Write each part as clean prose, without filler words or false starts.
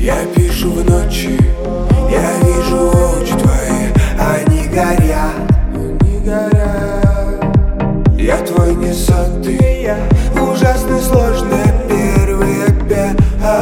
Я пишу в ночи, я вижу очи твои, они горят, они горят. Я твой не сотый, ужасно сложно первый опять.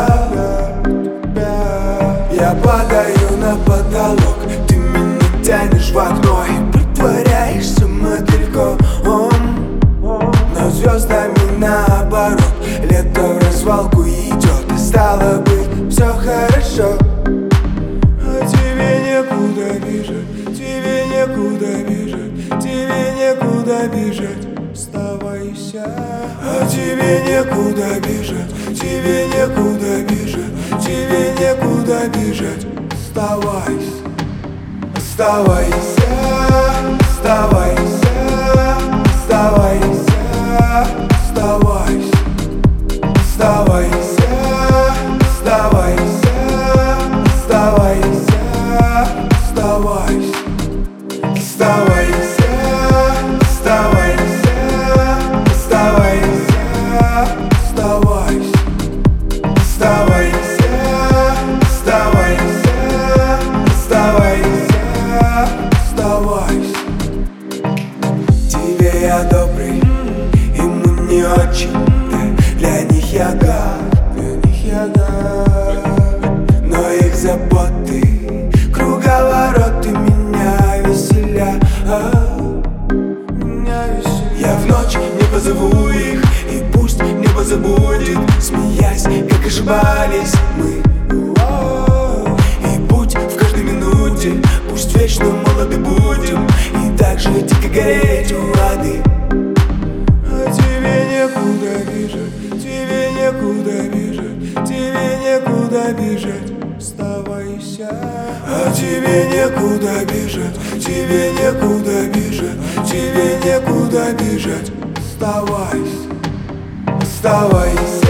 Я падаю на потолок, ты меня тянешь в окно и притворяешься мотыльком. Но звездами наоборот, лето в развалку идет, и стало быть все хорошо. А тебе некуда бежать, тебе некуда бежать, тебе некуда бежать, оставайся. А тебе некуда бежать, тебе некуда бежать, тебе некуда бежать, оставайся. Оставайся, оставайся, оставайся, оставайся, оставайся, оставайся, оставайся, оставайся, оставайся, оставайся, оставайся, оставайся, оставайся, оставайся. Тебе я добрый, ему не очень, для них я гад, для них я гад. Но их заботы, круговороты меня веселят, меня веселят. Я в ночь не позову их, и пусть небо забудет, смеясь, как ошибались мы. И путь в каждой минуте, пусть вечно молоды будем, и так же дико гореть у воды. А тебе некуда бежать, тебе некуда бежать, тебе некуда бежать, оставайся. А тебе некуда бежать, тебе некуда бежать, тебе некуда бежать, оставайся. Оставайся.